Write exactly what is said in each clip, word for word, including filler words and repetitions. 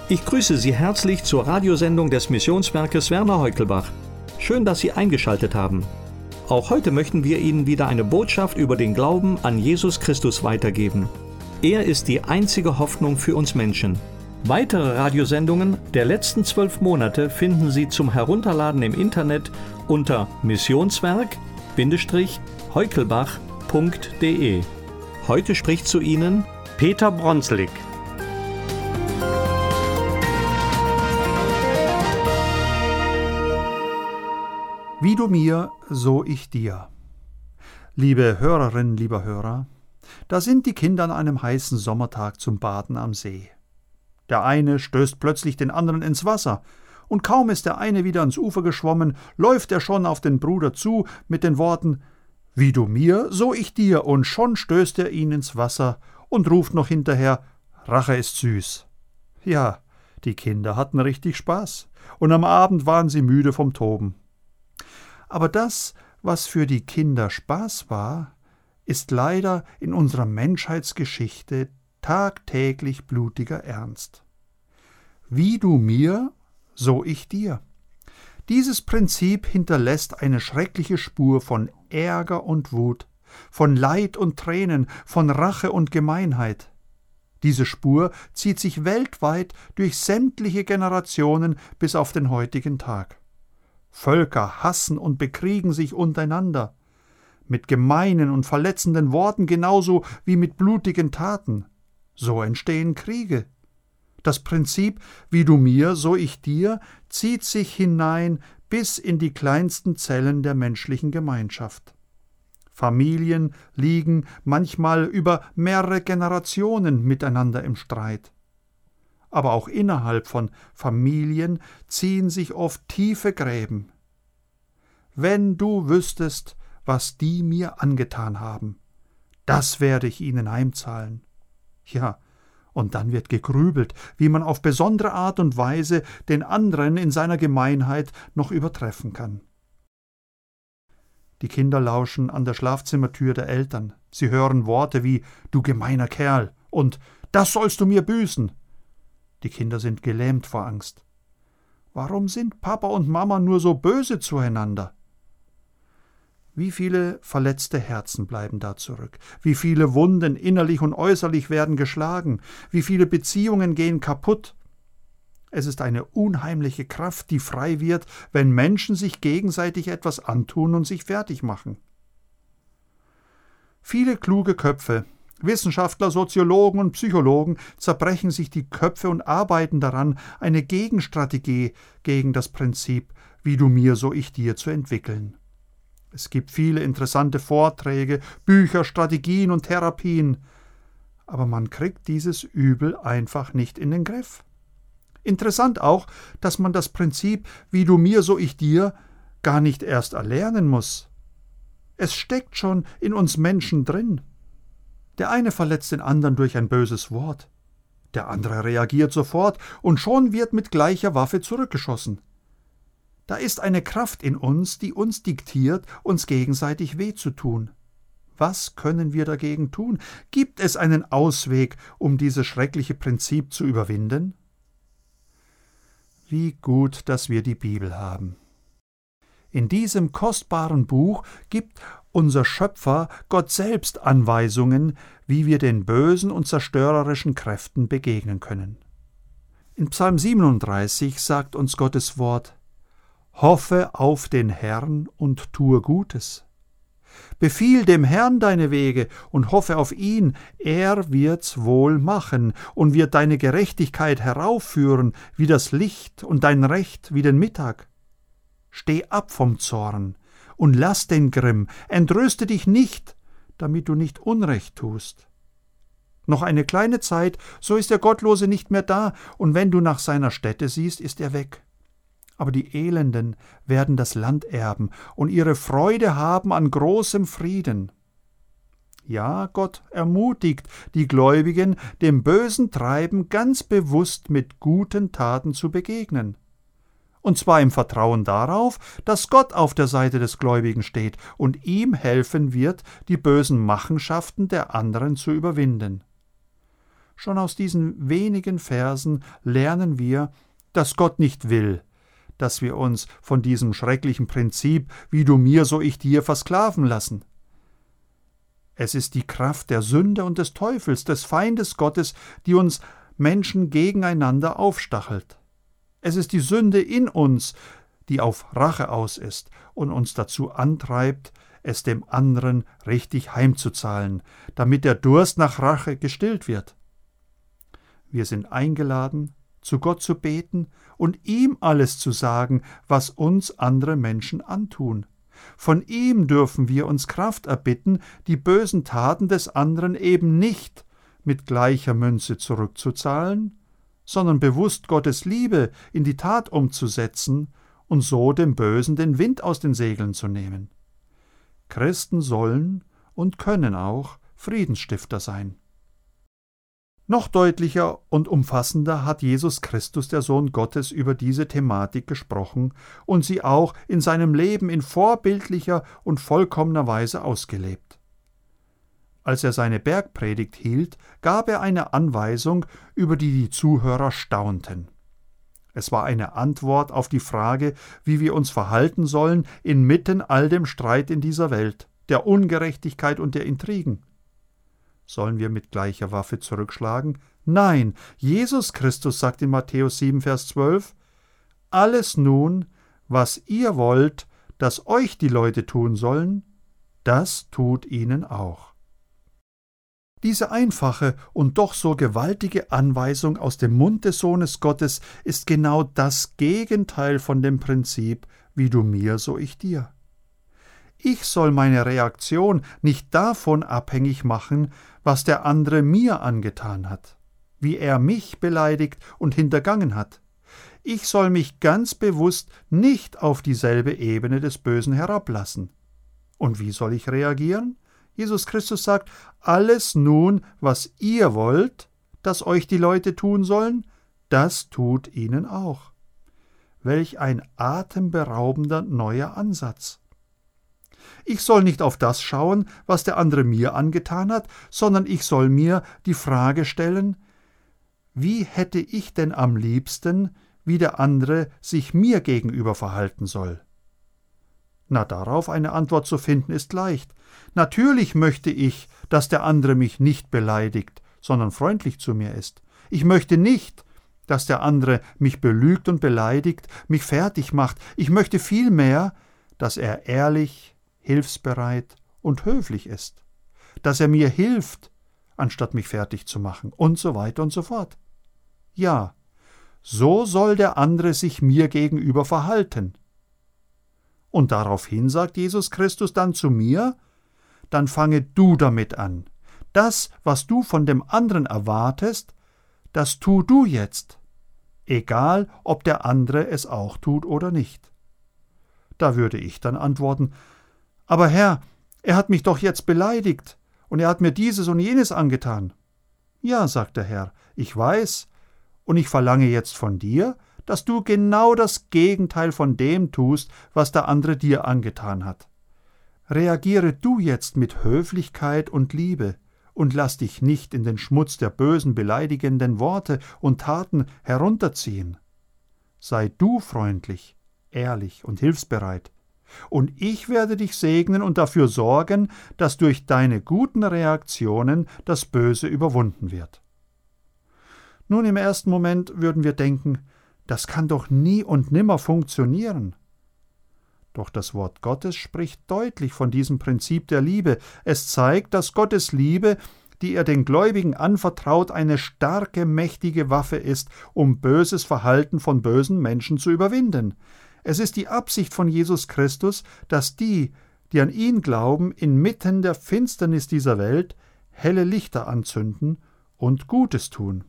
Ich grüße Sie herzlich zur Radiosendung des Missionswerkes Werner Heukelbach. Schön, dass Sie eingeschaltet haben. Auch heute möchten wir Ihnen wieder eine Botschaft über den Glauben an Jesus Christus weitergeben. Er ist die einzige Hoffnung für uns Menschen. Weitere Radiosendungen der letzten zwölf Monate finden Sie zum Herunterladen im Internet unter missionswerk Bindestrich heukelbach punkt de. Heute spricht zu Ihnen Peter Bronslik. Wie du mir, so ich dir. Liebe Hörerinnen, lieber Hörer, da sind die Kinder an einem heißen Sommertag zum Baden am See. Der eine stößt plötzlich den anderen ins Wasser, und kaum ist der eine wieder ans Ufer geschwommen, läuft er schon auf den Bruder zu mit den Worten: Wie du mir, so ich dir, und schon stößt er ihn ins Wasser und ruft noch hinterher: Rache ist süß. Ja, die Kinder hatten richtig Spaß, und am Abend waren sie müde vom Toben. Aber das, was für die Kinder Spaß war, ist leider in unserer Menschheitsgeschichte tagtäglich blutiger Ernst. Wie du mir, so ich dir. Dieses Prinzip hinterlässt eine schreckliche Spur von Ärger und Wut, von Leid und Tränen, von Rache und Gemeinheit. Diese Spur zieht sich weltweit durch sämtliche Generationen bis auf den heutigen Tag. Völker hassen und bekriegen sich untereinander, mit gemeinen und verletzenden Worten genauso wie mit blutigen Taten. So entstehen Kriege. Das Prinzip, wie du mir, so ich dir, zieht sich hinein bis in die kleinsten Zellen der menschlichen Gemeinschaft. Familien liegen manchmal über mehrere Generationen miteinander im Streit. Aber auch innerhalb von Familien ziehen sich oft tiefe Gräben. Wenn du wüsstest, was die mir angetan haben, das werde ich ihnen heimzahlen. Ja, und dann wird gegrübelt, wie man auf besondere Art und Weise den anderen in seiner Gemeinheit noch übertreffen kann. Die Kinder lauschen an der Schlafzimmertür der Eltern. Sie hören Worte wie »Du gemeiner Kerl« und »Das sollst du mir büßen«. Die Kinder sind gelähmt vor Angst. Warum sind Papa und Mama nur so böse zueinander? Wie viele verletzte Herzen bleiben da zurück? Wie viele Wunden innerlich und äußerlich werden geschlagen? Wie viele Beziehungen gehen kaputt? Es ist eine unheimliche Kraft, die frei wird, wenn Menschen sich gegenseitig etwas antun und sich fertig machen. Viele kluge Köpfe, Wissenschaftler, Soziologen und Psychologen zerbrechen sich die Köpfe und arbeiten daran, eine Gegenstrategie gegen das Prinzip, wie du mir, so ich dir, zu entwickeln. Es gibt viele interessante Vorträge, Bücher, Strategien und Therapien, aber man kriegt dieses Übel einfach nicht in den Griff. Interessant auch, dass man das Prinzip, wie du mir, so ich dir, gar nicht erst erlernen muss. Es steckt schon in uns Menschen drin. Der eine verletzt den anderen durch ein böses Wort. Der andere reagiert sofort und schon wird mit gleicher Waffe zurückgeschossen. Da ist eine Kraft in uns, die uns diktiert, uns gegenseitig weh zu tun. Was können wir dagegen tun? Gibt es einen Ausweg, um dieses schreckliche Prinzip zu überwinden? Wie gut, dass wir die Bibel haben. In diesem kostbaren Buch gibt unser Schöpfer, Gott selbst, Anweisungen, wie wir den bösen und zerstörerischen Kräften begegnen können. In Psalm siebenunddreißig sagt uns Gottes Wort: Hoffe auf den Herrn und tue Gutes. Befiehl dem Herrn deine Wege und hoffe auf ihn, er wird's wohl machen und wird deine Gerechtigkeit heraufführen wie das Licht und dein Recht wie den Mittag. Steh ab vom Zorn und lass den Grimm, entrüste dich nicht, damit du nicht Unrecht tust. Noch eine kleine Zeit, so ist der Gottlose nicht mehr da, und wenn du nach seiner Stätte siehst, ist er weg. Aber die Elenden werden das Land erben und ihre Freude haben an großem Frieden. Ja, Gott ermutigt die Gläubigen, dem bösen Treiben ganz bewusst mit guten Taten zu begegnen. Und zwar im Vertrauen darauf, dass Gott auf der Seite des Gläubigen steht und ihm helfen wird, die bösen Machenschaften der anderen zu überwinden. Schon aus diesen wenigen Versen lernen wir, dass Gott nicht will, dass wir uns von diesem schrecklichen Prinzip, wie du mir, so ich dir, versklaven lassen. Es ist die Kraft der Sünde und des Teufels, des Feindes Gottes, die uns Menschen gegeneinander aufstachelt. Es ist die Sünde in uns, die auf Rache aus ist und uns dazu antreibt, es dem anderen richtig heimzuzahlen, damit der Durst nach Rache gestillt wird. Wir sind eingeladen, zu Gott zu beten und ihm alles zu sagen, was uns andere Menschen antun. Von ihm dürfen wir uns Kraft erbitten, die bösen Taten des anderen eben nicht mit gleicher Münze zurückzuzahlen, sondern bewusst Gottes Liebe in die Tat umzusetzen und so dem Bösen den Wind aus den Segeln zu nehmen. Christen sollen und können auch Friedensstifter sein. Noch deutlicher und umfassender hat Jesus Christus, der Sohn Gottes, über diese Thematik gesprochen und sie auch in seinem Leben in vorbildlicher und vollkommener Weise ausgelebt. Als er seine Bergpredigt hielt, gab er eine Anweisung, über die die Zuhörer staunten. Es war eine Antwort auf die Frage, wie wir uns verhalten sollen inmitten all dem Streit in dieser Welt, der Ungerechtigkeit und der Intrigen. Sollen wir mit gleicher Waffe zurückschlagen? Nein, Jesus Christus sagt in Matthäus sieben, Vers zwölf, »Alles nun, was ihr wollt, dass euch die Leute tun sollen, das tut ihnen auch.« Diese einfache und doch so gewaltige Anweisung aus dem Mund des Sohnes Gottes ist genau das Gegenteil von dem Prinzip, wie du mir, so ich dir. Ich soll meine Reaktion nicht davon abhängig machen, was der andere mir angetan hat, wie er mich beleidigt und hintergangen hat. Ich soll mich ganz bewusst nicht auf dieselbe Ebene des Bösen herablassen. Und wie soll ich reagieren? Jesus Christus sagt, alles nun, was ihr wollt, dass euch die Leute tun sollen, das tut ihnen auch. Welch ein atemberaubender neuer Ansatz. Ich soll nicht auf das schauen, was der andere mir angetan hat, sondern ich soll mir die Frage stellen, wie hätte ich denn am liebsten, wie der andere sich mir gegenüber verhalten soll? Na, darauf eine Antwort zu finden, ist leicht. Natürlich möchte ich, dass der andere mich nicht beleidigt, sondern freundlich zu mir ist. Ich möchte nicht, dass der andere mich belügt und beleidigt, mich fertig macht. Ich möchte vielmehr, dass er ehrlich, hilfsbereit und höflich ist, dass er mir hilft, anstatt mich fertig zu machen und so weiter und so fort. Ja, so soll der andere sich mir gegenüber verhalten. Und daraufhin sagt Jesus Christus dann zu mir, dann fange du damit an. Das, was du von dem anderen erwartest, das tu du jetzt, egal ob der andere es auch tut oder nicht. Da würde ich dann antworten, aber Herr, er hat mich doch jetzt beleidigt und er hat mir dieses und jenes angetan. Ja, sagt der Herr, ich weiß, und ich verlange jetzt von dir, dass du genau das Gegenteil von dem tust, was der andere dir angetan hat. Reagiere du jetzt mit Höflichkeit und Liebe und lass dich nicht in den Schmutz der bösen, beleidigenden Worte und Taten herunterziehen. Sei du freundlich, ehrlich und hilfsbereit, und ich werde dich segnen und dafür sorgen, dass durch deine guten Reaktionen das Böse überwunden wird. Nun, im ersten Moment würden wir denken, das kann doch nie und nimmer funktionieren. Doch das Wort Gottes spricht deutlich von diesem Prinzip der Liebe. Es zeigt, dass Gottes Liebe, die er den Gläubigen anvertraut, eine starke, mächtige Waffe ist, um böses Verhalten von bösen Menschen zu überwinden. Es ist die Absicht von Jesus Christus, dass die, die an ihn glauben, inmitten der Finsternis dieser Welt helle Lichter anzünden und Gutes tun.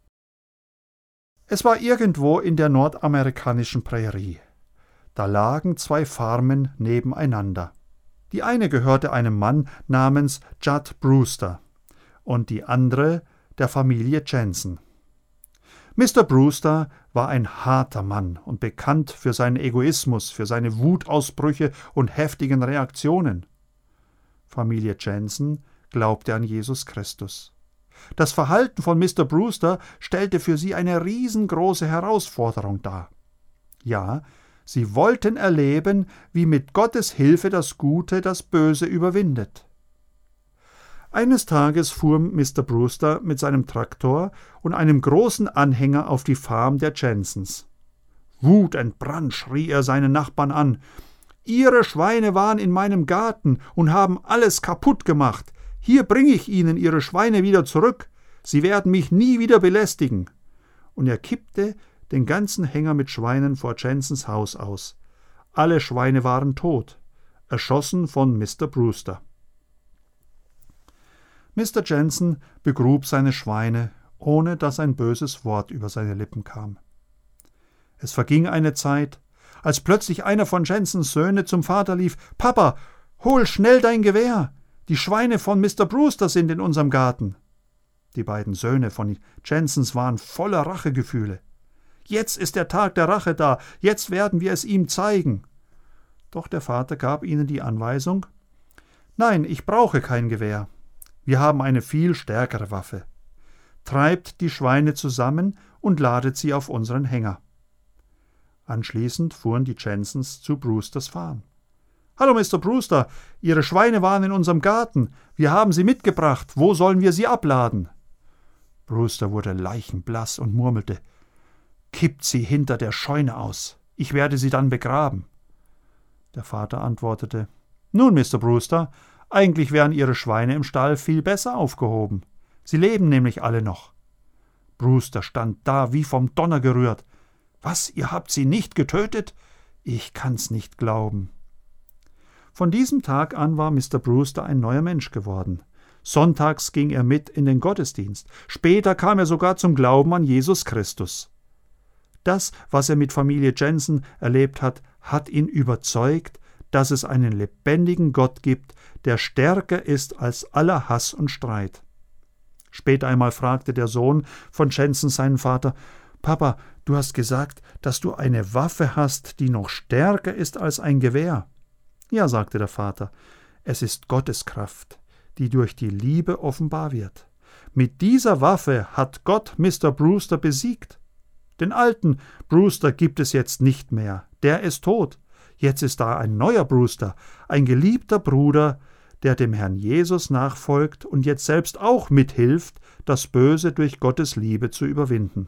Es war irgendwo in der nordamerikanischen Prärie. Da lagen zwei Farmen nebeneinander. Die eine gehörte einem Mann namens Judd Brewster und die andere der Familie Jensen. Mister Brewster war ein harter Mann und bekannt für seinen Egoismus, für seine Wutausbrüche und heftigen Reaktionen. Familie Jensen glaubte an Jesus Christus. Das Verhalten von Mister Brewster stellte für sie eine riesengroße Herausforderung dar. Ja, sie wollten erleben, wie mit Gottes Hilfe das Gute das Böse überwindet. Eines Tages fuhr Mister Brewster mit seinem Traktor und einem großen Anhänger auf die Farm der Jensens. Wutentbrannt schrie er seine Nachbarn an: »Ihre Schweine waren in meinem Garten und haben alles kaputt gemacht. Hier bringe ich Ihnen Ihre Schweine wieder zurück. Sie werden mich nie wieder belästigen.« Und er kippte den ganzen Hänger mit Schweinen vor Jensens Haus aus. Alle Schweine waren tot, erschossen von Mister Brewster. Mister Jensen begrub seine Schweine, ohne dass ein böses Wort über seine Lippen kam. Es verging eine Zeit, als plötzlich einer von Jensens Söhne zum Vater lief: »Papa, hol schnell dein Gewehr! Die Schweine von Mister Brewster sind in unserem Garten.« Die beiden Söhne von Jensens waren voller Rachegefühle. »Jetzt ist der Tag der Rache da, jetzt werden wir es ihm zeigen.« Doch der Vater gab ihnen die Anweisung: »Nein, ich brauche kein Gewehr. Wir haben eine viel stärkere Waffe. Treibt die Schweine zusammen und ladet sie auf unseren Hänger.« Anschließend fuhren die Jensens zu Brewsters Farm. »Hallo, Mister Brewster, Ihre Schweine waren in unserem Garten. Wir haben sie mitgebracht. Wo sollen wir sie abladen?« Brewster wurde leichenblass und murmelte: »Kippt sie hinter der Scheune aus. Ich werde sie dann begraben.« Der Vater antwortete: »Nun, Mister Brewster, eigentlich wären Ihre Schweine im Stall viel besser aufgehoben. Sie leben nämlich alle noch.« Brewster stand da wie vom Donner gerührt. »Was, ihr habt sie nicht getötet? Ich kann's nicht glauben.« Von diesem Tag an war Mister Brewster ein neuer Mensch geworden. Sonntags ging er mit in den Gottesdienst. Später kam er sogar zum Glauben an Jesus Christus. Das, was er mit Familie Jensen erlebt hat, hat ihn überzeugt, dass es einen lebendigen Gott gibt, der stärker ist als aller Hass und Streit. Später einmal fragte der Sohn von Jensen seinen Vater: »Papa, du hast gesagt, dass du eine Waffe hast, die noch stärker ist als ein Gewehr.« »Ja«, sagte der Vater, »es ist Gottes Kraft, die durch die Liebe offenbar wird. Mit dieser Waffe hat Gott Mister Brewster besiegt. Den alten Brewster gibt es jetzt nicht mehr, der ist tot. Jetzt ist da ein neuer Brewster, ein geliebter Bruder, der dem Herrn Jesus nachfolgt und jetzt selbst auch mithilft, das Böse durch Gottes Liebe zu überwinden.«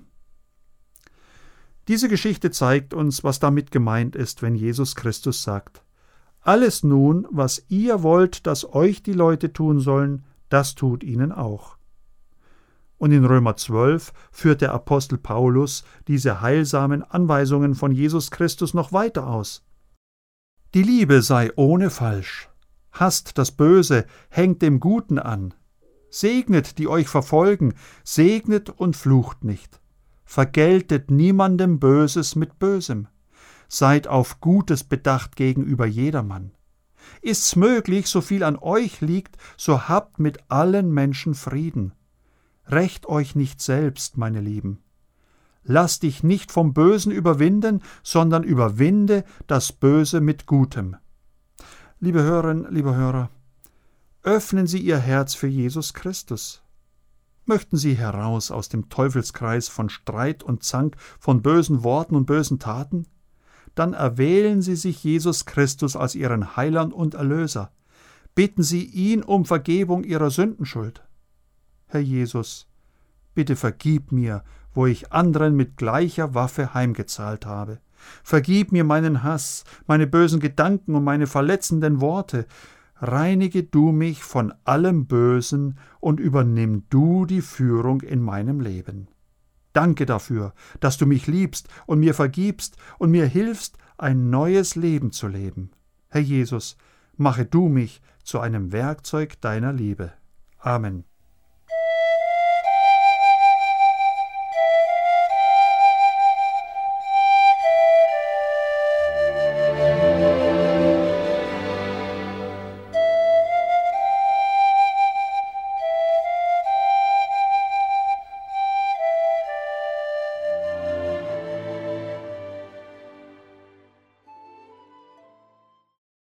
Diese Geschichte zeigt uns, was damit gemeint ist, wenn Jesus Christus sagt: »Alles nun, was ihr wollt, dass euch die Leute tun sollen, das tut ihnen auch.« Und in Römer zwölf führt der Apostel Paulus diese heilsamen Anweisungen von Jesus Christus noch weiter aus. »Die Liebe sei ohne Falsch. Hasst das Böse, hängt dem Guten an. Segnet, die euch verfolgen, segnet und flucht nicht. Vergeltet niemandem Böses mit Bösem. Seid auf Gutes bedacht gegenüber jedermann. Ist's möglich, so viel an euch liegt, so habt mit allen Menschen Frieden. Rächt euch nicht selbst, meine Lieben. Lass dich nicht vom Bösen überwinden, sondern überwinde das Böse mit Gutem.« Liebe Hörerinnen, liebe Hörer, öffnen Sie Ihr Herz für Jesus Christus. Möchten Sie heraus aus dem Teufelskreis von Streit und Zank, von bösen Worten und bösen Taten? Dann erwählen Sie sich Jesus Christus als Ihren Heiland und Erlöser. Bitten Sie ihn um Vergebung Ihrer Sündenschuld. Herr Jesus, bitte vergib mir, wo ich anderen mit gleicher Waffe heimgezahlt habe. Vergib mir meinen Hass, meine bösen Gedanken und meine verletzenden Worte. Reinige du mich von allem Bösen und übernimm du die Führung in meinem Leben. Danke dafür, dass du mich liebst und mir vergibst und mir hilfst, ein neues Leben zu leben. Herr Jesus, mache du mich zu einem Werkzeug deiner Liebe. Amen.